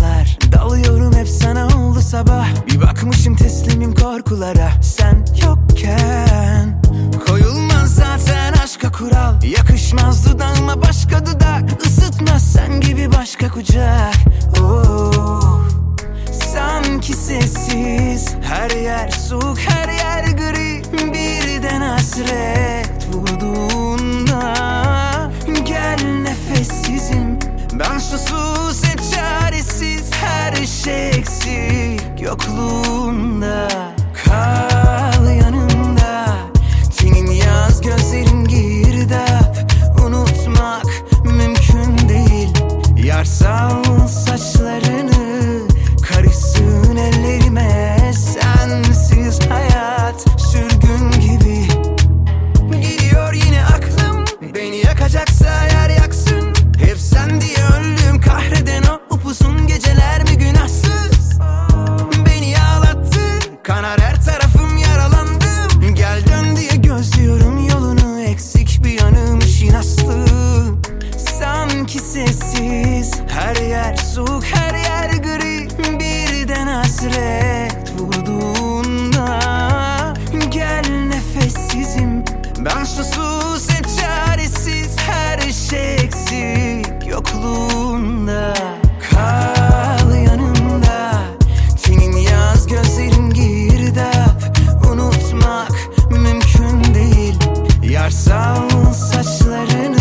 rüyalar. Dalıyorum hep sana oldu sabah. Bir bakmışım teslimim korkulara. Sen yokken koyulmaz zaten aşka kural. Yakışmaz dudağıma başka dudak, ısıtmaz sen gibi başka kucak. Oh, sanki sessiz, her yer soğuk, her yer gri. Birden hasret vurduğunda gel, nefessizim ben, susuz hep çaresiz. Her şey eksik yokluğunda. Kal yanımda, tenin yaz, gözlerin girdap. Unutmak mümkün değil. Yarsal saçlarını karışsın ellerime. Sensiz hayat sürgün gibi. Gidiyor yine aklım, beni yakacaksa eğer yaksın. Hep sen diye öldüm, kahreden o upuzun geceler mi günahsız? Beni ağlattı, kanar her tarafım, yaralandım. Gel dön diye gözlüyorum yolunu, eksik bir yanım işin aslı. Sanki sessiz, her yer soğuk, her yer gri. Birden hasret vurduğunda gel, nefessizim ben, susuz hep çaresiz. Her şey eksik yokluğunda. Kal yanımda, tenin yaz, gözlerin girdap. Unutmak mümkün değil. Yarsal saçların